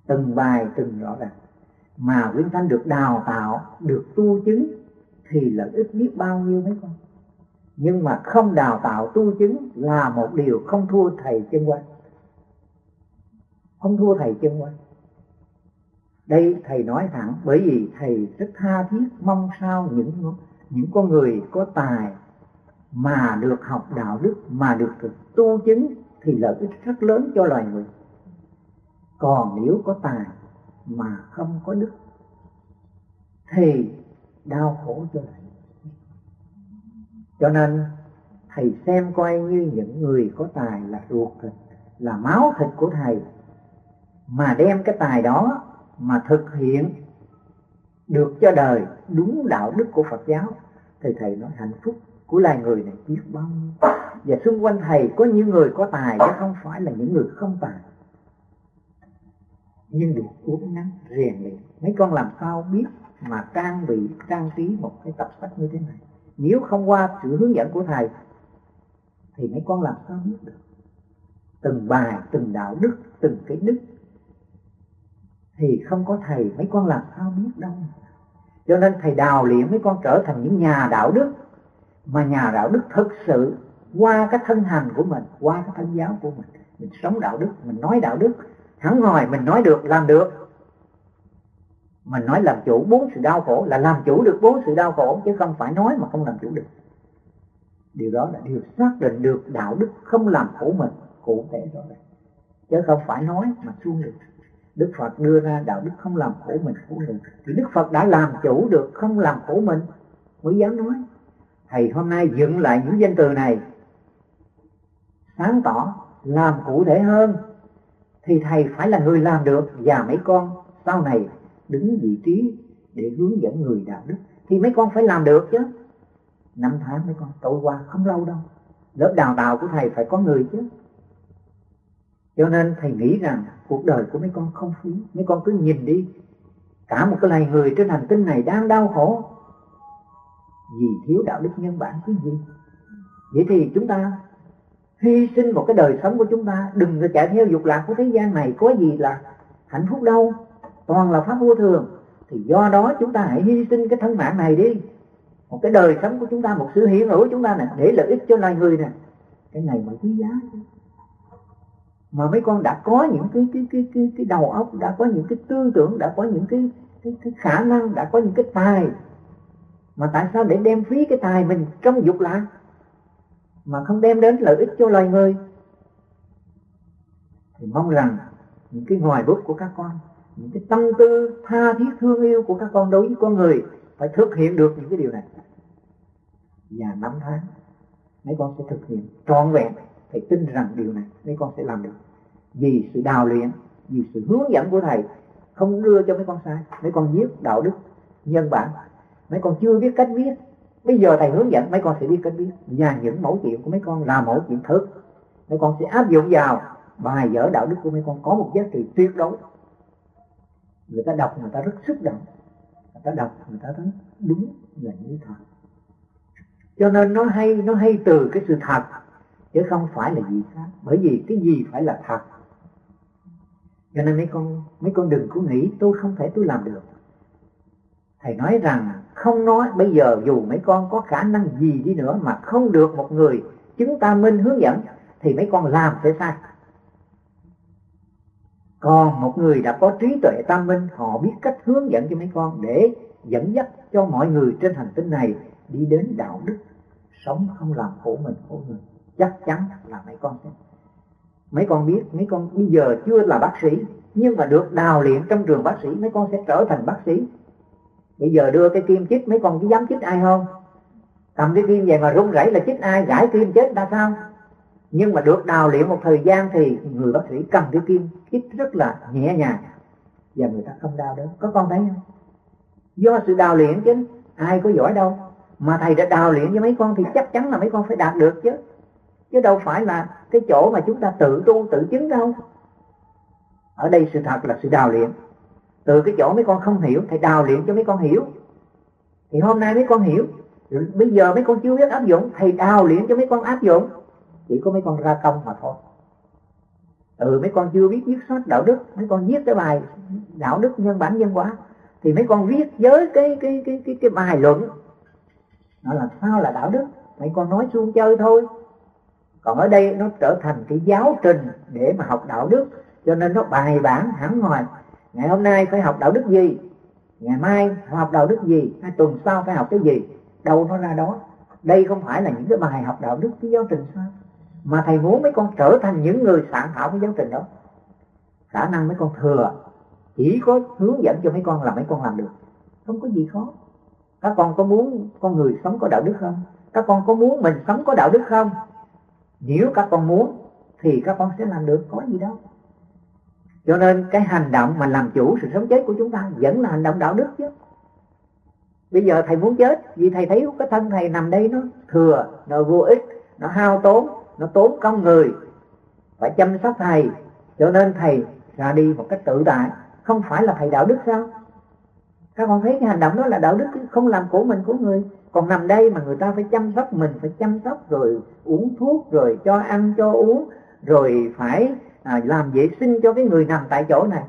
từng bài từng rõ ràng. Mà quý Thánh được đào tạo, được tu chứng thì lợi ích biết bao nhiêu mấy con. Nhưng mà không đào tạo tu chứng là một điều không thua thầy chân quan, không thua thầy chân quan. Đây thầy nói thẳng, bởi vì thầy rất tha thiết mong sao những những con người có tài mà được học đạo đức, mà được thực tu chứng thì lợi ích rất lớn cho loài người. Còn nếu có tài mà không có đức thì đau khổ cho loài người. Cho nên thầy xem coi như những người có tài là ruột thịt, là máu thịt của thầy, mà đem cái tài đó mà thực hiện được cho đời đúng đạo đức của Phật giáo thì thầy nói hạnh phúc của loài người này biết bao nhiêu. Và xung quanh thầy có những người có tài chứ không phải là những người không tài, nhưng được uống nắng rèn luyện. Mấy con làm sao biết mà trang bị trang trí một cái tập sách như thế này? Nếu không qua sự hướng dẫn của thầy thì mấy con làm sao biết được? Từng bài, từng đạo đức, từng cái đức thì không có thầy mấy con làm sao biết đâu. Cho nên thầy đào luyện mấy con trở thành những nhà đạo đức, mà nhà đạo đức thực sự qua cái thân hành của mình, qua cái thân giáo của mình. Mình sống đạo đức, mình nói đạo đức, hẳn hồi mình nói được, làm được. Mình nói làm chủ bốn sự đau khổ là làm chủ được bốn sự đau khổ, chứ không phải nói mà không làm chủ được. Điều đó là điều xác định được đạo đức không làm khổ mình, cụ thể rõ ràng, chứ không phải nói mà suông được. Đức Phật đưa ra đạo đức không làm khổ mình khổ người, thì Đức Phật đã làm chủ được không làm khổ mình mới dám nói. Thầy hôm nay dựng lại những danh từ này, sáng tỏ, làm cụ thể hơn, thì thầy phải là người làm được. Và mấy con sau này đứng vị trí để hướng dẫn người đạo đức thì mấy con phải làm được chứ. Năm tháng mấy con trôi qua không lâu đâu, lớp đào tạo của thầy phải có người chứ. Cho nên thầy nghĩ rằng cuộc đời của mấy con không phí. Mấy con cứ nhìn đi, cả một cái loài người trên hành tinh này đang đau khổ vì thiếu đạo đức nhân bản cái gì. Vậy thì chúng ta hy sinh một cái đời sống của chúng ta, đừng có chạy theo dục lạc của thế gian này, có gì là hạnh phúc đâu, toàn là pháp vô thường. Thì do đó chúng ta hãy hy sinh cái thân mạng này đi, một cái đời sống của chúng ta, một sự hiện hữu của chúng ta này, để lợi ích cho loài người nè. Cái này mới quý giá chứ. Mà mấy con đã có những cái cái cái cái cái đầu óc, đã có những cái tư tưởng, đã có những cái cái, cái khả năng, đã có những cái tài, mà tại sao để đem phí cái tài mình trong dục lạc mà không đem đến lợi ích cho loài người? Thì mong rằng những cái ngòi bút của các con, những cái tâm tư tha thiết thương yêu của các con đối với con người phải thực hiện được những cái điều này. Và năm tháng mấy con sẽ thực hiện trọn vẹn. Thầy tin rằng điều này mấy con sẽ làm được, vì sự đào luyện, vì sự hướng dẫn của thầy không đưa cho mấy con sai. Mấy con viết đạo đức nhân bản, mấy con chưa biết cách viết, bây giờ thầy hướng dẫn mấy con sẽ biết cách viết. Và những mẫu chuyện của mấy con là mẫu chuyện thực, mấy con sẽ áp dụng vào bài vở đạo đức của mấy con, có một giá trị tuyệt đối. Người ta đọc người ta rất xúc động, người ta đọc người ta thấy đúng là như thật. Cho nên nó hay, nó hay từ cái sự thật chứ không phải là gì khác. Bởi vì cái gì phải là thật. Cho nên mấy con mấy con đừng có nghĩ tôi không thể tôi làm được. Thầy nói rằng không nói, bây giờ dù mấy con có khả năng gì đi nữa mà không được một người chứng ta minh hướng dẫn thì mấy con làm sẽ sai. Còn một người đã có trí tuệ tam minh, họ biết cách hướng dẫn cho mấy con để dẫn dắt cho mọi người trên hành tinh này đi đến đạo đức, sống không làm khổ mình khổ người. Chắc chắn là mấy con sẽ. Mấy con biết, mấy con bây giờ chưa là bác sĩ, nhưng mà được đào luyện trong trường bác sĩ, mấy con sẽ trở thành bác sĩ. Bây giờ đưa cái kim chích, mấy con có dám chích ai không? Cầm cái kim về mà run rẩy là chích ai, gãi kim chết ra sao? Nhưng mà được đào luyện một thời gian thì người bác sĩ cầm cái kim chích rất là nhẹ nhàng và người ta không đau đớn. Có con thấy không? Do sự đào luyện chứ, ai có giỏi đâu. Mà thầy đã đào luyện cho mấy con thì chắc chắn là mấy con phải đạt được chứ. Chứ đâu phải là cái chỗ mà chúng ta tự tu tự chứng đâu. Ở đây sự thật là sự đào luyện. Từ cái chỗ mấy con không hiểu, thầy đào luyện cho mấy con hiểu. Thì hôm nay mấy con hiểu, bây giờ mấy con chưa biết áp dụng, thầy đào luyện cho mấy con áp dụng. Chỉ có mấy con ra công mà thôi. Ừ, mấy con chưa biết viết sách đạo đức, mấy con viết cái bài đạo đức nhân bản nhân quả thì mấy con viết với cái cái cái cái cái bài luận nó làm sao là đạo đức, mấy con nói suông chơi thôi. Còn ở đây nó trở thành cái giáo trình để mà học đạo đức, cho nên nó bài bản hẳn hoài. Ngày hôm nay phải học đạo đức gì, ngày mai học đạo đức gì, hai tuần sau phải học cái gì, đâu nó ra đó. Đây không phải là những cái bài học đạo đức, cái giáo trình sao, mà thầy muốn mấy con trở thành những người soạn thảo cái giáo trình đó. Khả năng mấy con thừa, chỉ có hướng dẫn cho mấy con là mấy con làm được, không có gì khó. Các con có muốn con người sống có đạo đức không? Các con có muốn mình sống có đạo đức không? Nếu các con muốn thì các con sẽ làm được, có gì đâu. Cho nên cái hành động mà làm chủ sự sống chết của chúng ta vẫn là hành động đạo đức chứ. Bây giờ thầy muốn chết vì thầy thấy cái thân thầy nằm đây nó thừa, nó vô ích, nó hao tốn, nó tốn công người, phải chăm sóc thầy, cho nên thầy ra đi một cách tự tại. Không phải là thầy đạo đức sao? Các con thấy cái hành động đó là đạo đức, không làm của mình của người. Còn nằm đây mà người ta phải chăm sóc mình, phải chăm sóc rồi uống thuốc, rồi cho ăn cho uống, rồi phải à, làm vệ sinh cho cái người nằm tại chỗ này,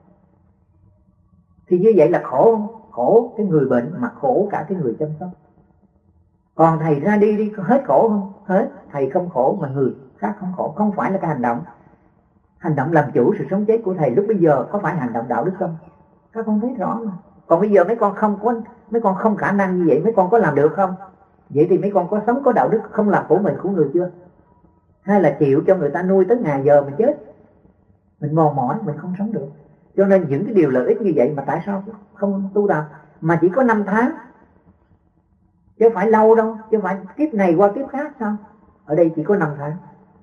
thì như vậy là khổ không? Khổ cái người bệnh mà khổ cả cái người chăm sóc. Còn thầy ra đi đi hết khổ không? Hết. Thầy không khổ mà người khác không khổ. Không phải là cái hành động hành động làm chủ sự sống chết của thầy lúc bây giờ có phải hành động đạo đức không? Các con thấy rõ mà. Còn bây giờ mấy con không có, mấy con không khả năng như vậy, mấy con có làm được không? Vậy thì mấy con có sống có đạo đức, không làm của mình của người chưa? Hay là chịu cho người ta nuôi tới ngày giờ mình chết, mình mòn mỏi, mình không sống được. Cho nên những cái điều lợi ích như vậy mà tại sao không tu tập? Mà chỉ có năm tháng, chứ phải lâu đâu, chứ phải kiếp này qua kiếp khác sao? Ở đây chỉ có năm tháng.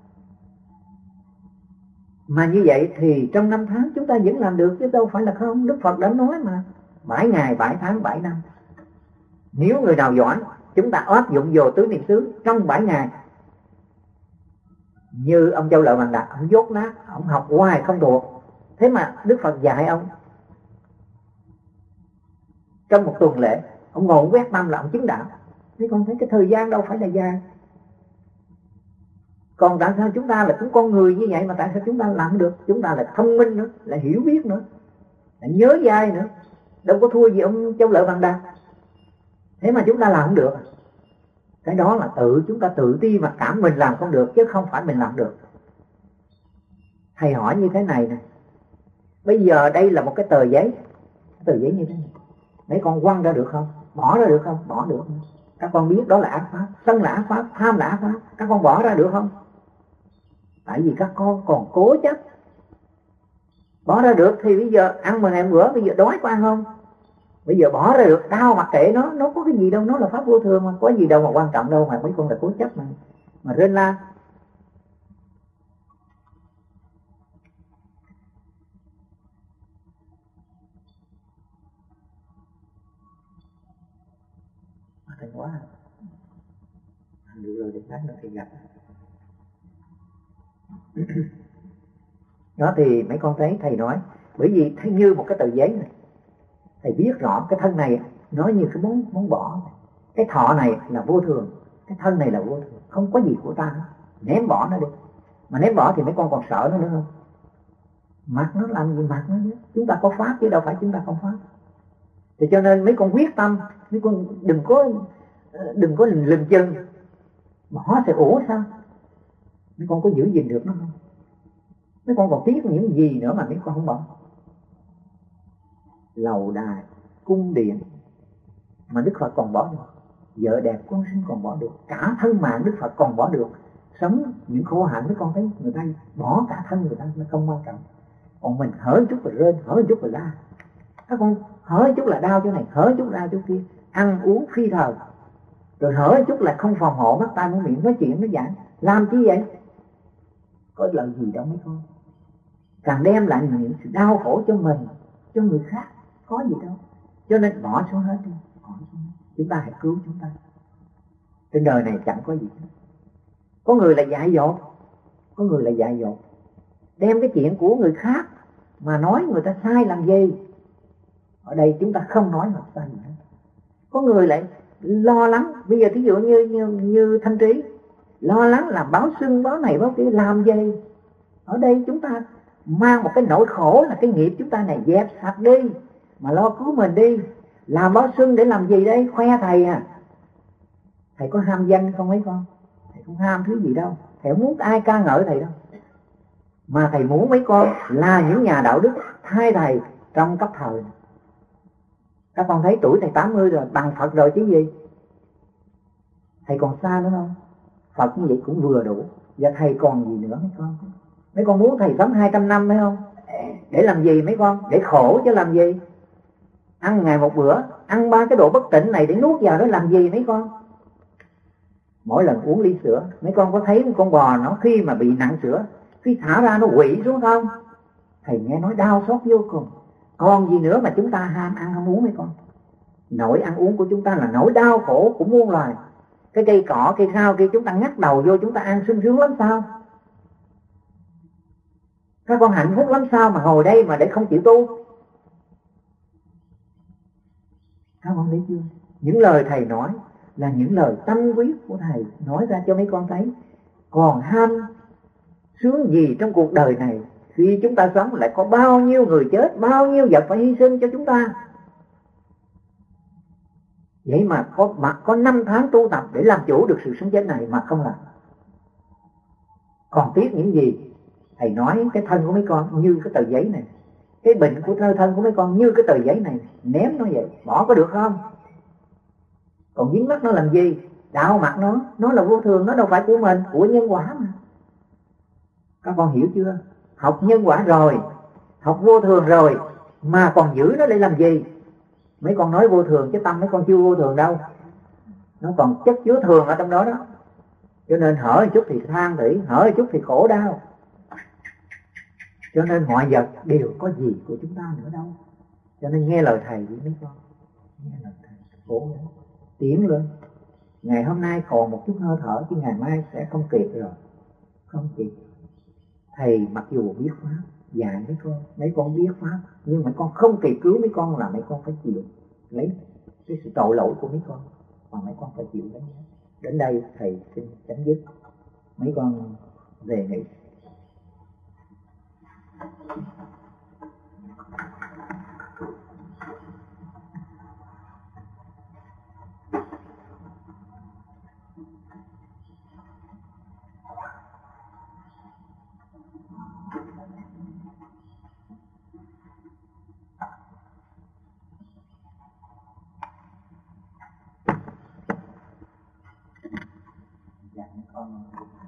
Mà như vậy thì trong năm tháng chúng ta vẫn làm được chứ đâu phải là không. Đức Phật đã nói mà, bảy ngày, bảy tháng, bảy năm. Nếu người nào giỏi, chúng ta áp dụng vô tứ niệm xứ trong bảy ngày. Như ông Châu Lợi Bằng Đạt, ông dốt nát, ông học hoài không thuộc. Thế mà Đức Phật dạy ông trong một tuần lễ, ông ngồi quét tâm là ông chứng đạo. Thế con thấy cái thời gian đâu phải là dài. Còn tại sao chúng ta là cũng con người như vậy mà tại sao chúng ta làm được? Chúng ta là thông minh nữa, là hiểu biết nữa, là nhớ dai nữa, đâu có thua gì ông Châu Lợi Bằng Đạt. Thế mà chúng ta làm không được. Cái đó là tự chúng ta tự ti mà cảm mình làm không được, chứ không phải mình làm được. Thầy hỏi như thế này nè, bây giờ đây là một cái tờ giấy, tờ giấy như thế này, mấy con quăng ra được không? Bỏ ra được không? Bỏ được. Các con biết đó là ác pháp, sân là ác pháp, tham là ác pháp, các con bỏ ra được không? Tại vì các con còn cố chấp. Bỏ ra được thì bây giờ ăn mà ngày bữa, bây giờ đói có ăn không? Bây giờ bỏ ra được, đau mặc kệ nó, nó có cái gì đâu, nó là pháp vô thường mà, có gì đâu mà quan trọng đâu mà mấy con là cố chấp mà mà rên la. Thành quá được rồi, để lát nữa thì gặp. Đó thì mấy con thấy thầy nói, bởi vì thấy như một cái tờ giấy này, thầy biết rõ cái thân này nó như cái món món bỏ, cái thọ này là vô thường, cái thân này là vô thường, không có gì của ta, ném bỏ nó đi. Mà ném bỏ thì mấy con còn sợ nó nữa không? Mặc nó làm gì mặc nó chứ, chúng ta có pháp chứ đâu phải chúng ta không pháp. Thì cho nên mấy con quyết tâm, mấy con đừng có đừng có lình lình chân, bỏ thì ủa sao? Mấy con có giữ gìn được nó không? Mấy con còn tiếc những gì nữa mà mấy con không bỏ. Lầu đài, cung điện mà Đức Phật còn bỏ được, vợ đẹp con sinh còn bỏ được, cả thân mạng Đức Phật còn bỏ được. Sống những khổ hạnh mấy con thấy người ta bỏ cả thân người ta nó không quan trọng. Còn mình hở chút là rên, hở chút là la. Các con hở chút là đau chỗ này, hở chút đau chỗ kia, ăn uống phi thời, rồi hở chút là không phòng hộ, mắt tai mũi miệng, nói chuyện nói giảng, làm chi vậy? Có lợi gì đâu mấy con. Càng đem lại những sự đau khổ cho mình, cho người khác, có gì đâu. Cho nên bỏ xuống hết đi, bỏ xuống hết. Chúng ta hãy cứu chúng ta. Trên đời này chẳng có gì hết. Có người là dại dột, có người là dại dột, đem cái chuyện của người khác mà nói người ta sai làm gì. Ở đây chúng ta không nói mà sai gì hết. Có người lại lo lắng, bây giờ thí dụ như, như, như Thanh Trí, lo lắng làm báo xưng, báo này báo kia, làm gì? Ở đây chúng ta mang một cái nỗi khổ là cái nghiệp chúng ta này, dẹp sạch đi mà lo cứu mình đi. Làm báo xuân để làm gì đây? Khoe thầy à? Thầy có ham danh không mấy con? Thầy không ham thứ gì đâu, thầy không muốn ai ca ngợi thầy đâu, mà thầy muốn mấy con là những nhà đạo đức thay thầy trong cấp thời. Các con thấy tuổi thầy tám mươi rồi, bằng Phật rồi chứ gì. Thầy còn xa nữa không? Phật như vậy cũng vừa đủ. Và thầy còn gì nữa mấy con? Mấy con muốn thầy sống hai trăm năm phải không? Để làm gì mấy con? Để khổ chứ làm gì? Ăn ngày một bữa, ăn ba cái đồ bất tịnh này để nuốt vào đó làm gì mấy con? Mỗi lần uống ly sữa, mấy con có thấy con bò nó khi mà bị nặng sữa, khi thả ra nó quỵ xuống không? Thầy nghe nói đau xót vô cùng. Còn gì nữa mà chúng ta ham ăn ham uống mấy con? Nỗi ăn uống của chúng ta là nỗi đau khổ của muôn loài. Cái cây cỏ, cây rau kia chúng ta ngắt đầu vô, chúng ta ăn sung sướng lắm sao? Các con hạnh phúc lắm sao mà ngồi đây mà để không chịu tu? Các con thấy chưa? Những lời thầy nói là những lời tâm huyết của thầy nói ra cho mấy con thấy. Còn ham sướng gì trong cuộc đời này, khi chúng ta sống lại có bao nhiêu người chết, bao nhiêu vật phải hy sinh cho chúng ta. Vậy mà có mà có năm tháng tu tập để làm chủ được sự sống chết này mà không làm. Còn tiếc những gì? Thầy nói cái thân của mấy con như cái tờ giấy này, cái bệnh của thân của mấy con như cái tờ giấy này, ném nó vậy, bỏ có được không? Còn dính mắt nó làm gì? Đạo mặt nó, nó là vô thường, nó đâu phải của mình, của nhân quả mà. Các con hiểu chưa? Học nhân quả rồi, học vô thường rồi, mà còn giữ nó để làm gì? Mấy con nói vô thường chứ tâm mấy con chưa vô thường đâu. Nó còn chất chứa thường ở trong đó đó. Cho nên hở một chút thì than thỉ, hở một chút thì khổ đau. Cho nên mọi vật đều có gì của chúng ta nữa đâu. Cho nên nghe lời thầy đi mấy con, nghe lời thầy, khổ lắm. Tiến lên. Ngày hôm nay còn một chút hơi thở, chứ ngày mai sẽ không kịp rồi. Không kịp. Thầy mặc dù biết pháp, dạy mấy con, mấy con biết pháp, nhưng mấy con không kịp cứu mấy con là mấy con phải chịu lấy cái sự tội lỗi của mấy con, mà mấy con phải chịu lấy. Đến đây thầy xin chấm dứt. Mấy con về nghỉ. Dạ, con